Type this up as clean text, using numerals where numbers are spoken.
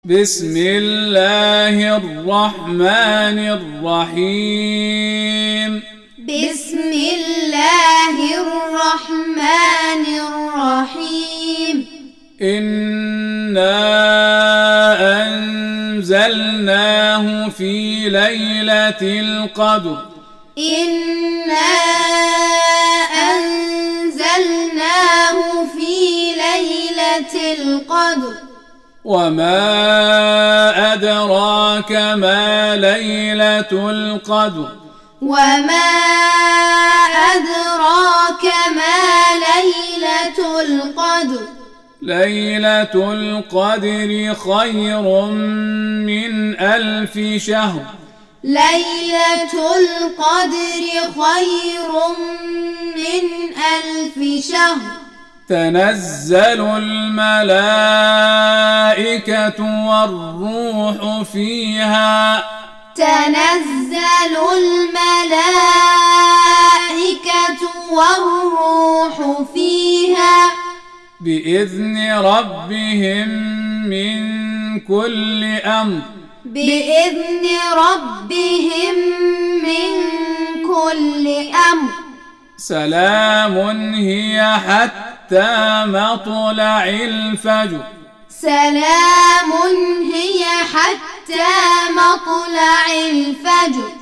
بسم الله الرحمن الرحيم. بسم الله الرحمن الرحيم. إنا أنزلناه في ليلة القدر. إنا أنزلناه في ليلة القدر. وما أدراك ما ليلة القدر. وما أدراك ما ليلة القدر. ليلة القدر خير من 1000 شهر. ليلة القدر خير من 1000 شهر. تنزل الملائكة والروح فيها. تنزل الملائكة والروح فيها بإذن ربهم من كل أمر. بإذن ربهم من كل أمر. سلام هي حتى مطلع الفجر. سلام هي حتى مطلع الفجر.